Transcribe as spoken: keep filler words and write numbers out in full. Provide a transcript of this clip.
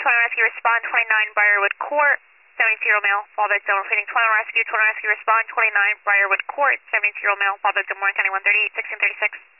twenty Rescue, respond twenty-nine Briarwood Court, seventy-two-year-old male, fall victim, repeating twenty Rescue, twenty Rescue, respond twenty-nine Briarwood Court, seventy-two-year-old male, fall victim, Warren County one thirty-eight, sixteen thirty-six.